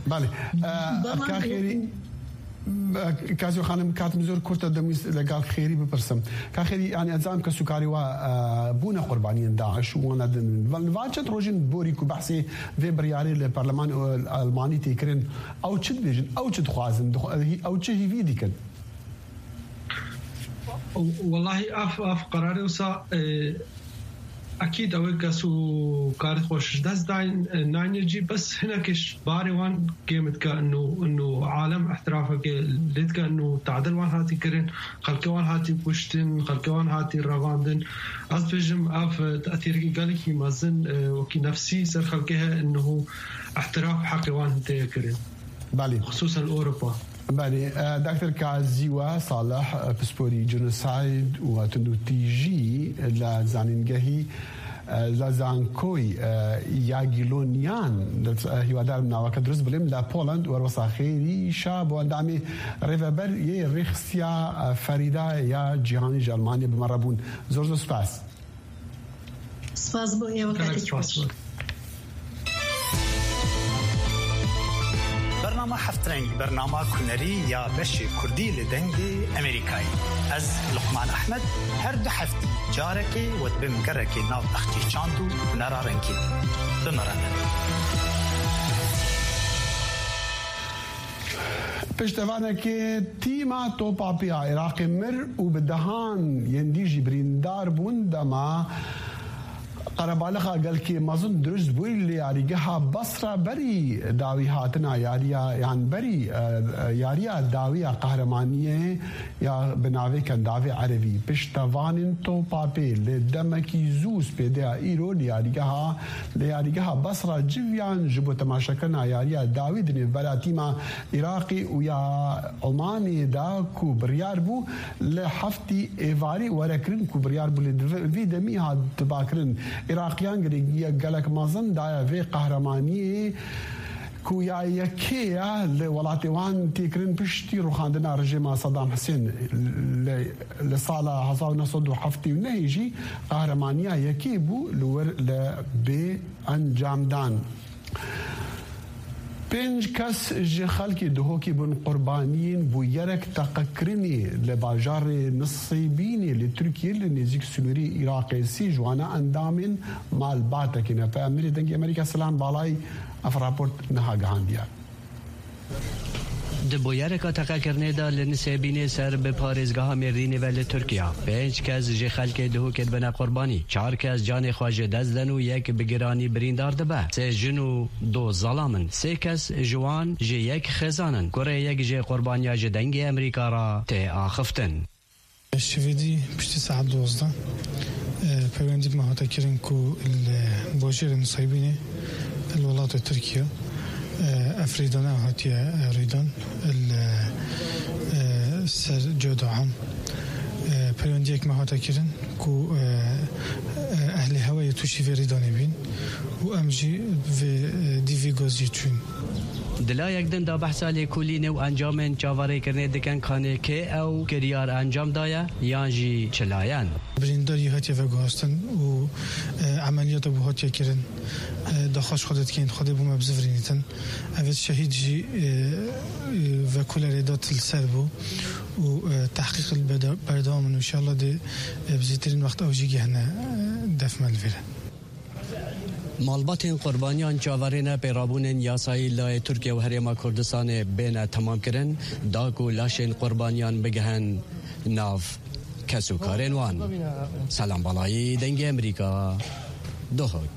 S1: کازیو خانم کاتم زۆر کورتە دەمویست لەگەڵ خێری بپرسم. کاخێری ئانی ئەنجام کە سوکاری وا بوونە قوربانیان داعش و وانە چەند ڕۆژین بۆریک و بەحسێ vê biryarê li Parleman Almanî têkirin ew çi dibêjin ew çi dixwazin ew çi hîvî dikin?
S4: والله اف قراري وسا اكيد او كسو كارت خوش داز داين نانجي بس هنا كش باري وان قيمت كانه عالم احترافك ليت كانه تعدل وان هاتي كرين خلكوان هاتي بوشتن خلكوان هاتي رافاندن ازبجم اف تاثير قالك مازن وكي نفسي سر خلكها انه احتراف حقي وان كرين
S1: بالي
S4: خصوصا اوروبا.
S1: بالي دكتور كازيوا صالح بسبوري جنوسايد وتنو تيجي لزانينجهي لزانكوي ياجيلونيان هيوادار من وقت درس بلم لا بولند وروساخيري شاب واندامي ريفبر يي ريخسيا فريدا يا جهاني جرمانيا بمربون زورزو سباس
S9: سپاس بۆ ئێوە کاتێکی خۆش.
S10: برنامه هفترنگ برنامه کنری یا بشی کردی لدنگی امریکایی از لقمان احمد هر دو هفتی جارکی و بمگرکی ناو تختی چاندو نرارنکی بمرنه
S1: پشتوانه که تیما توپاپی عراق مر و بدهان یندیجی بریندار بون دما قربالخا قال كي مازن درست بوي اللي ياريها بصره بري داوي هاتنا ياريا يعني بري ياريا داوي قهرمانيه يا بناوي كان داوي عربي بشتوانن تو بابي لدمكي زوس بيدا ايرو ياريها بصره جيفيان جبو تماشكنا ياريا داوي دني براتيما عراقي ويا عماني دا كوبريار بو لحفتي ايفاري وركرن كوبريار بو الفيدمي هاد تباكرن عراقیان گلک مازن دایا وی قهرمانی کویا یکیه لولاتیوان تیکرین پشتی روخاندنا رژیم صدام حسین لساله 1970 ونهیجی قهرمانیه یکی بو لور لبی انجام دان. 5 کس جه خلکی دهوکی بن قربانین بو یرک تقکرینی لباجار نصیبینی لترکیه لنزیک سنوری عراقی سی جوانا اندامین مال باتکینه پا امری دنگی امریکا سلام بالای افراپورت نها گهاندیا
S11: دبویرکا تقکرنه دا لنسیبین سر به پارزگاه مردین ولی ترکیه 5 کس جه خلک دهوکت بنا قربانی 4 کس جان خواجه دزدن و یک بگرانی بریندار دبه 3 جن و 2 ظلامن 3 کس جوان جه یک خزانن گره یک جه قربانیا جه دنگ امریکا را تی آخفتن
S12: شویدی پشتی ساعت 12 پیوندی مهاتا کرن که الباجر نصیبین الولات ترکیه أفريدنا هاتيا ريدان السر جودعان بريونديك ما هاتا كيرن كو أهل هواي توشي في ريداني بين وأمجي في ديفي غوزي تون
S11: دلا یکدن دا بحثا لیکولینه و انجام جاواره کرنه دکن کانه که او کریار انجام دایا یانجی چلاین
S12: برینداری هاتیه و گوهستن و عملیات بو هاتیه کرن داخاش خودت کین خود بو مبزفرینیتن اوید شهید جی و کل ریدات السر بو و تحقیق البردام ان شاء الله ده بزیترین وقت اوجی گهنه دفمل فیره
S11: مالبات قربانیان جاورین پیرابون یاسایی لای ترکیه و هریما کردستان بین تمام کرن داکو لاشین قربانیان بگهن ناف کسو کارین وان سلام بالایی دنگ امریکا دوهک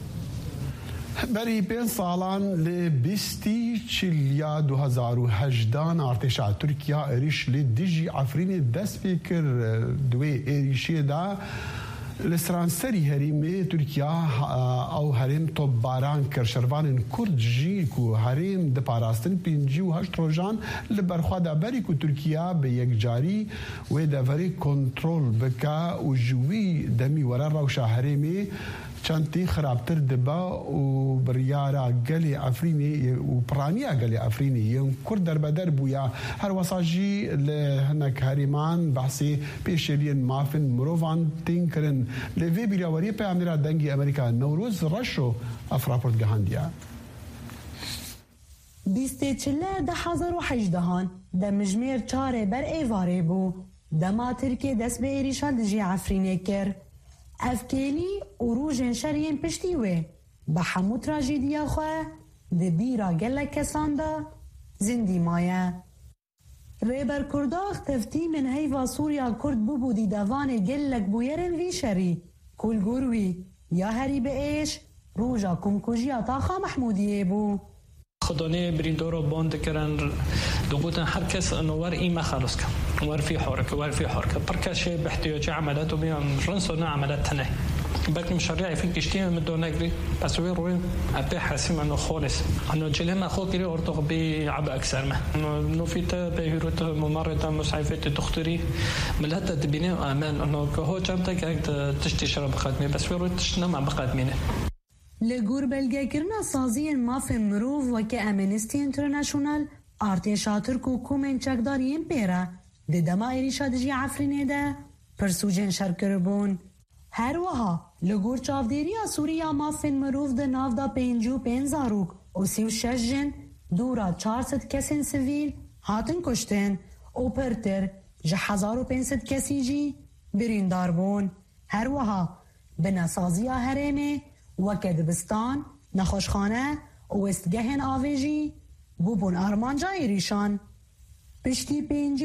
S1: بری 5 سالان لبستی چلیا 2018 ارتشا ترکیه ایریش لدیجی عفرین دست بکر دوی ایریشی دا لسرانسری هریم ترکیه او هریم تو باران کرشروان کرد جی کو هریم د پاراستن 5 و 8 روزان لبرخوا د بری کو ترکیه به یک جاری و د وری کنترل بکا او جوی دمی ورا روشا هریمی چانتی خرابتر دبا و بریارا گلی افرینی و پرانیا گلی افرینی یم کرد در بدر بویا هر وساجی لهنک هریمان بحثی پیشلین مافن مروان تینکرن لوی بیراوری په امیر دنگی امریکا نوروز رشو افراپورت گهاندیا
S13: 2018 ده مجمیر چاره بر ایواره بو دما ترکی دست به ایریشان دجی عفرینه کر افکیلی و روژن شرین پشتیوه به همو تراجیدیا خواه ده بیرا گلک کسان دا زندی مایه ریبر کرداخ تفتی من هیوا سوریا کرد بودی دوان گلک بویرن وی شری کولگوروی یا هری به ایش روژا کمکوژیا تاخا محمودیه بو
S14: خدانه بريندورو بوند كران دوغوتن هر كس انه ور ايما خلص كم ور في حركه بركاش باحتياج عملات وبين رنسونا عملات تنه بلكي مشاريع في كشتين من دون اجري بس وين ابي حاسم انه خالص انه جلهم اخو كري اورتو بي عب اكثر ما انه في بيروت ممرضه مسعفه دكتوري ملهت تبيني امان انه هو جامتك تشتي شرب خدمه بس وين تشنا مع بقدمينه
S13: لگور بلگه کرنا سازی ماف مروف و که امنستی انترنشنال ارتشا ترک و کومن چکداریم پیرا ده دما ایریشا دجی عفرینه ده پرسوجن شرکربون هر وها لگور چافدیری سوریا ماف مروف ده ناف دا 55 زاروک و 36 جن دورا 400 کسین سویل هاتن کشتن و پرتر جه 1500 کسی جی بریندار بون هر وها بناسازی هرمه وکه دبستان، نخوشخانه و استگهن آویجی بوبون آرمانجا ایریشان. پشتی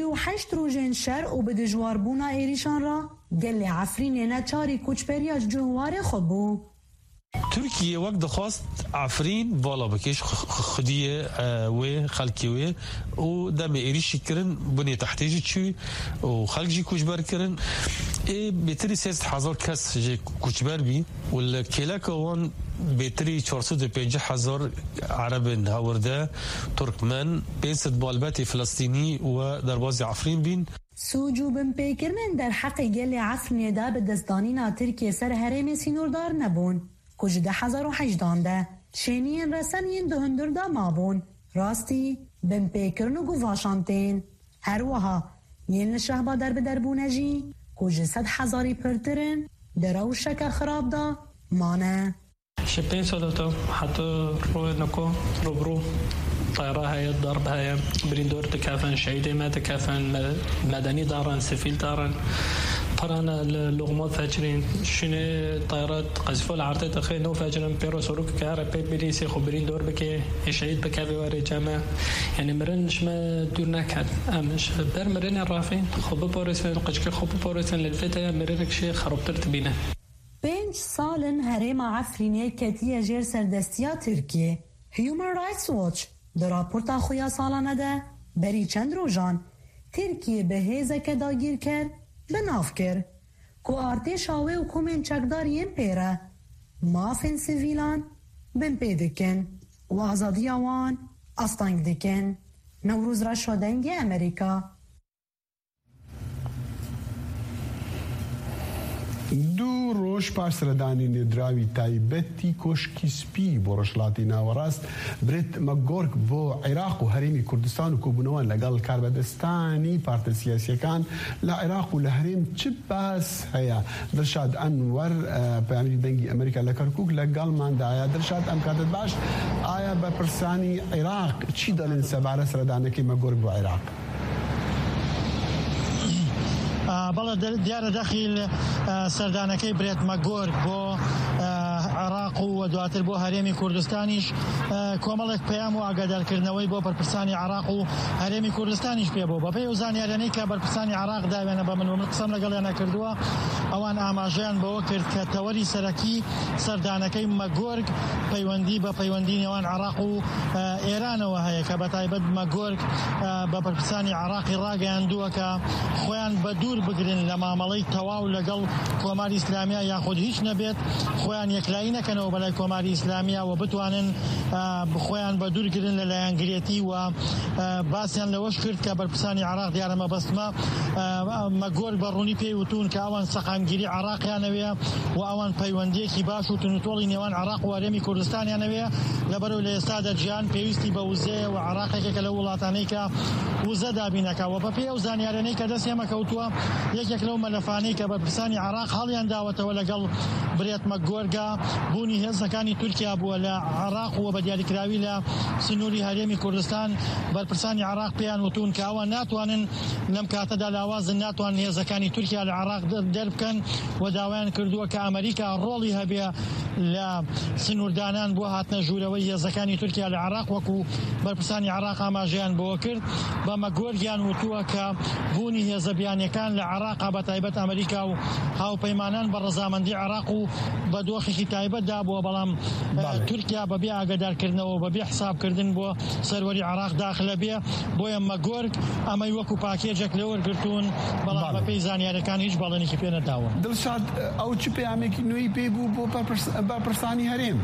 S13: 58 روزن شر و به دجوار بونا ایریشان را گل عفرین نچاری کوچپریاج جوار خود بو.
S15: تركيا وقت دخواست عفرين بالا بكيش خديه و خلقي و دم ايريش كرن بني تحتيجي تشوي وخلق جي كوشبر كرن اي بيتري 6000 كاس جي كوشبر بي والكيلاكا وان بيتري 450,000 عرب هاورده تركمان بينست بالباتي فلسطيني ودربازي عفرين بين
S13: سوجو بن پیکرنن در حق گل عفرین دا به دستانینا ترکیه سر هرم سینوردار نبون کج 2018 ده شینین رسنین دهندر دا مابون راستی بن پیکرن و گواشانتین هر وها یین شهبا در بدربونه جی کج 100,000 پرترن در او شک خراب دا مانه
S14: شبين سولتو حتى روي نكو روبرو طيارة هاي الضرب هاي بريندور تكافن شهيدة ما تكافن مدني دارن سفيل دارن قرانا اللغمات فاجرين شنو طيارات قذفوا العرض تخيل نو فاجرين بيرو سروك كهرب بيت بليسي خبرين دور بكي شهيد بكافي واري جامع يعني مرنش ما دور نكد امش بر مرن الرافين خب بورسن قشك خب بورسن للفتاة مرنك شي خربتر تبينه
S13: 5 سالن هرم عفرینه کتیه جر سردستیا ترکیه هیومن رایتس واچ در راپورتا خویا سالانه ده بری چند روزان ترکیه به هیزه داگیر کرد به ناف کرد که ارتش آوه و کومن چکدار یم پیره مافن سیویلان بن پیدکن و آزادی آوان استانگ دکن نوروز را شدنگ امریکا
S1: دو روش پارسردانی ندراوی تایبتی کشکی سپی برشلاتی ناوراست بريت مقورك بو عراق و هريمي كردستان و كوبونوان لقال كاربدستاني بارت السياسية كان لعراق و لهريم تشباس هيا درشاد أنور بأمريكا دنجي أمريكا لكركوك لقال من دعايا درشاد أم كاتت باش آيا بپرساني عراق چي دلن سبارة سردانكي مقورك بو عراق
S16: بەڵێ دیارە دەخیل سەردانەکەی برێت مەگۆرگ بۆ عراق و دواتر بۆ هەرێمی کوردستانیش کۆمەڵێک پەیام و ئاگادارکردنەوەی بۆ بەرپرسانی عراق و هەرێمی کوردستانیش پێبوو بەپێی و زانیاریانەی کە بەرپرسانی عراق داوێنە بە من قسەم لەگەڵیان نەکردووە ئەوان ئاماژەیان بەوە کرد کە تەوەری سەرەکی سەردانەکەی مەگۆرگ پەیوەندی بە پەیوەندی نێوان عراق و ئێرانەوە هەیە کە بەتایبەت مەگۆرگ بە بەرپرسانی عراقی ڕاگەیاندووە کە خۆیان بە دوور بگرن لە مامەڵەی تەواو لەگەڵ کۆماری ئیسلامیە یاخود هیچ نەبێت خۆیان یەکلایی نەکەنەوە بەلای کۆماری ئیسلامیە و بتوانن خۆیان بە دوورگرن لە لایەنگرێتی و باسییان لەوەش کرد کە بەرپرسانی عراق دیارە مەبەستمە مەگۆرگ بەڕوونی پێی وتون کە ئەوان سەقامگیری عراقیانەوەیە و ئەوان پەیوەندیەکی باش و تونوتۆڵی نێوان عراق و هەرێمی کوردستانیانەوەیە لەبەرەوە لە ئێستادا گیان پێویستی بە وزەیە و عراقێکێکە لە وڵاتانەی کە وزە دابینەکەوە بەپێی ئەو زانیاریانەی کە دەست ئێمە کەوتووە یەکێک لەو مەلەفانەی کە بەرپرسانی عراق هەڵیان داوەتەوە لەگەڵ برێت مەگۆرگا بوونی هێزەکانی تورکیا بووە لە عراق و بە دیاریکراوی لە سنووری هەرێمی کوردستان بەرپرسانی عراق پێیان وتون کە ئەوە ناتوانن لەم کاتەدا لاوازن ناتوان هێزەکانی تورکیا لە عراق دەربکەن و داوایان کردووە کە ئەمریکا ڕۆڵی هەبێ لە سنووردانان بۆ هاتنە ژوورەوەی هێزەکانی تورکیا لە عراق وەکو بەرپرسانی عراق ئاماژەیان بۆ کرد بە مەگۆرگیان وتووە کە بوونی هێزە بیانیەکان لە عراق بە تایبەت ئەمریکا و هاوپەیمانان بە ڕەزامەندی عراق و بە دۆخێکی تایبەتدا بووە بەڵام تورکیا بەبێ ئاگادارکردنەوە بەبێ حسابکردن بۆ سەروەری عراق داخلە بێ بۆیە مەگۆرگ ئەمەی وەکو پاکێجێک لە وەرگرتوون بەڵام بەپێی زانیاریەکان هیچ بەڵێنێکی پێ نەداوە.
S1: دڵشاد ئەو چ پەیامێکی نوێی پێی بوو بۆ بەرپرسانی هەرێم؟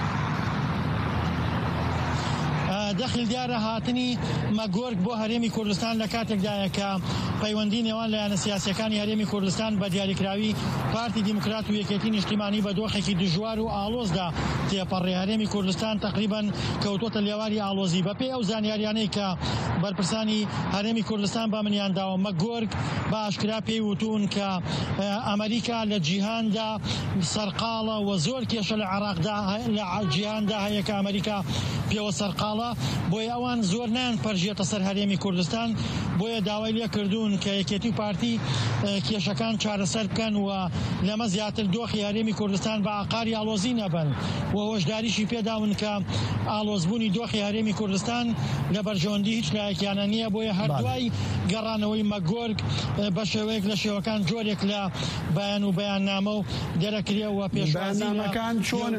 S16: دەخل دیارە هاتنی مەگۆرگ بۆ هەرێمی کوردستان لە کاتێکدایە کە پەیوەندی نێوان لایەنە سیاسیەکانی هەرێمی کوردستان بە دیاریکراوی پارتی دیموکرات و یەکێتی نیشتیمانی بە دۆخێکی دژوار و ئاڵۆزدا تێپەڕێ هەرێمی کوردستان تقریبا کەوتۆتە لێواری ئاڵۆزی بەپێی ئەو زانیاریانەی کە بەرپرسانی هەرێمی کوردستان بە منیانداوە مەگۆرگ بە ئاشکرا پێی وتون کە ئەمریکا لە جیهاندا سەرقاڵە و زۆر کێشە لە عراقدا لە جیهاندا هەیە کە ئەمریکا پێوە سەرقاڵە بۆیە ئەوان زۆر نان پەرژێتە سەر هەرێمی کوردستان بۆیە داوای لێ کردوون کە یەکێتی پارتی کێشەکان چارەسەر بکەن و لەمە زیاتر دۆخی هەرێمی کوردستان بە ئاقاری ئاڵۆزی نەبن و هۆشداریشی پێداون کە ئاڵۆزبوونی دۆخی هەرێمی کوردستان لە بەرژەوەندی هیچ لایەکیانە نییە بۆیە هەردوای گەڕانەوەی مەگۆرگ بە شێوەیەک لە شێوەکان جۆرێک لە بەیان و بەیاننامە و دەرەکرێ و
S1: پێشبەرنامەکان چۆن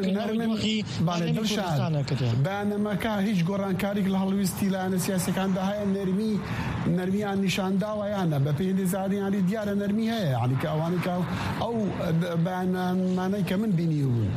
S1: بەیاننامەکە هیچ گۆڕانکاریك لە هەڵویستی لایەنە سیاسیەکاندا هەیە نەرمیان نیشانداوە یانە بە پێی زانیاری دیارە نەرمی هەیە یعنی کە ئەوانەی کە ئەو بەیاننامانەی کە من بینیوبوون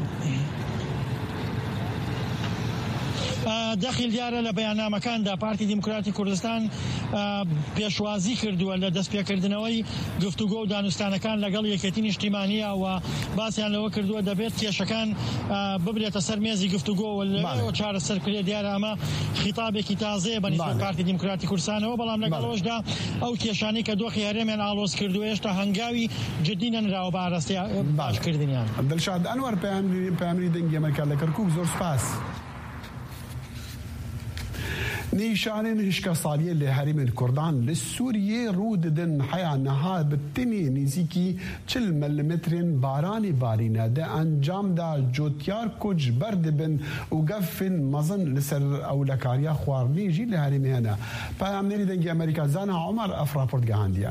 S16: دەخل دیارە لە بەیاننامەکاندا پارتی دیموکراتی کوردستان پێشوازی کردووە لە دەستپێکردنەوەی گفتوگۆ و دانوستانەکان لەگەڵ یەکێتی نیشتیمانیە و باسییان لەوە کردووە دەبێت کێشەکان ببرێتە سەر مێزی گفتوگۆ و لەوە چارەسەر کرێ دیارە ئەمە خیتابێکی تازەیە بەنسبەت پارتی دیموکراتی کوردستانەوە بەڵام لەگەڵەوەشدا ئەو کێشانەی کە دۆخی هەرێمیان ئاڵۆز کردووە هێشتا هەنگاوی جدی نەنراوە بە ئاراستەی باشکردنیان.
S1: دڵشاد ئەنوەر پەیامری دەنگی ئەمریکا لە کەرکووک زۆر سپاس. نیشانên hişka saliye li herêmên Kurdan li Sûriyê rû didin heya niha bi tenê nêzîkî 40 milimetrên baranê barîne de encam da cotyar ku ji ber dibin û gefên mezin li ser ewlekariya xwarinê jî li herêmê hene. Peyamnerî dengê Amerîka Zana Ömer ev raport gihandiye.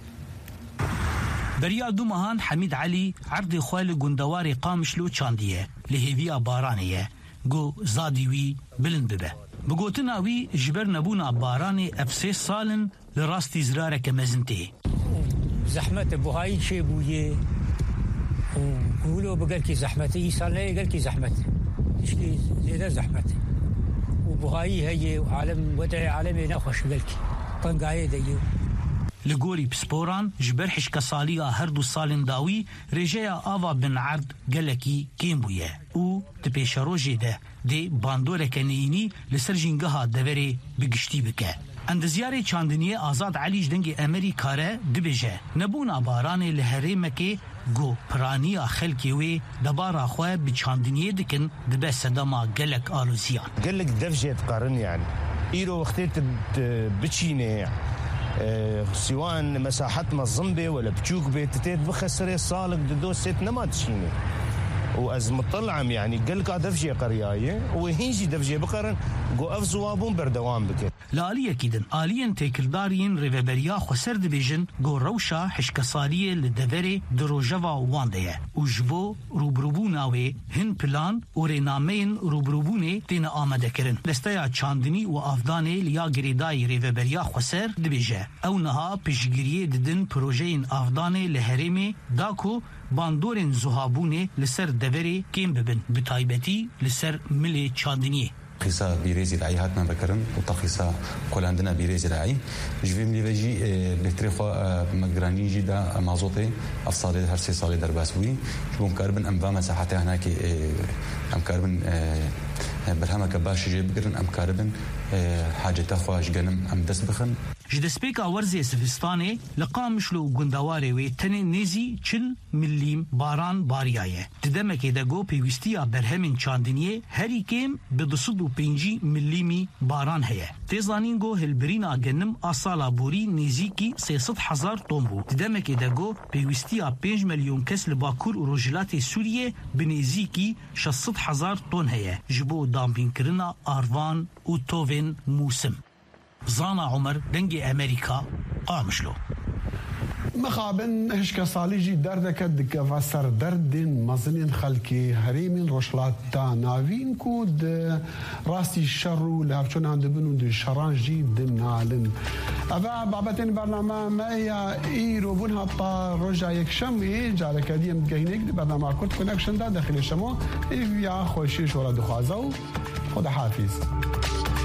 S17: بریا دو مهان حمید علی عرض خوال گندوار قامشلو چاندیه لهویا بارانیه گو زادی وی بلند ببه بگوتنا وی جبر نبونا بارانی افسه سالن لراستی زراره که مزنته
S18: زحمت بوهایی چه بویه و قولو بقل کی زحمته ای سال نه قل کی زحمت اشکی زیاده زحمت و بوهایی هی عالم ودع عالمی نخوش قل کی طنقایه دیو
S17: لگوری پسپوران جبر حشک سالیا هر دو سالن داوی رجایا آوا بن عرض گلکی کیم بویه او تپیشروجی ده باندور کنینی لسر جنگها دوری بگشتی بکه. اندزیار چاندنیه آزاد علیج دنگ امریکاره دبیجه نبونا بارانه لهره مکه گو پرانیا خلکی وی دبارا خواه بچاندنیه دکن دبه صداما گلک آلوزیان
S19: گلک دفجه تقارن يعني ایرو وقتی بچینه سواء مساحات مظنبه ولا بتشوك بيت تتيت بخسر صالك دو ست نما تشيني وأز مطلعم يعني قال لك دفجه قريايه وهيجي دفجه بقرن جو افزوابون بردوام بك
S17: لا آلية كيدن آليا تيكلدارين ريفبريا خسر دبيجن جو روشا حشكسالية لدفري دروجوا واندية وجبو روبروبوناوي هن بلان ورينامين روبروبوني تين آمده كرن لستيا چاندني و افداني ليا گريداي ريفبريا خسر دبيجه او نها پشگيريه ددن پروژين افداني لهريمي داكو باندورن زهابونه لسر دوري كيم ببن بتايبتي لسر ملي چاندنيه
S20: قيسا بيريزي رعي هاتنا بكرن وتقيسا كل عندنا بيريزي رعي جوي ملي بيجي بتريفا مقراني جدا مازوتي افصالي هر سي صالي درباسوي شو مكربن امبا مساحتي هناك امكربن برهمك باش جيب قرن امكربن حاجه تخواش جنم ام دس بخن
S17: جدسپیکا ورزی سفستانه لقامشلو گندواره و تن نزی 40 ملیم باران باریایه ددمکی دگو پیوستیا برهمین چاندنیه هری کم به 205 ملیمی باران هیه تیزانین گو هلبرینا گنم اصالا بوری نزیکی 300,000 طن بو ددمکی دگو پیوستیا 5 میلیون کس لباکور و روجلات سوریه بنزیکی 600,000 طن هیه جبو دامپین کرنا آروان و توفین موسم زانا عمر دنگی امریکا قامشلو
S1: مخابن هشكا صاليجي دردك دك فسر درد مزنين خلكي هريمين روشلات تا نافين كود راستي الشر لهبشون عند بنو دي شرانجي دمنالن أبا بابتين برنامج ما هي إيرو بنها طا رجع يكشمي جالك ديم جهينك دي برنامج كنت كونكشن دا داخل الشمو يا خوشي شورا دخوازو خد حافظ